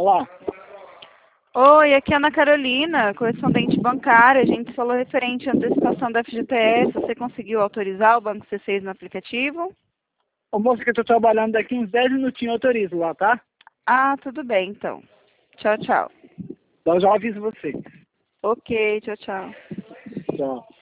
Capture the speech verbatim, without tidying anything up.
Olá. Oi, aqui é a Ana Carolina, correspondente bancária. A gente falou referente à antecipação da F G T S. Você conseguiu autorizar o Banco C seis no aplicativo? Ô moça, que eu tô trabalhando daqui uns dez minutinhos, eu autorizo lá, tá? Ah, tudo bem, então. Tchau, tchau. Eu já aviso você. Ok, tchau, tchau. Tchau.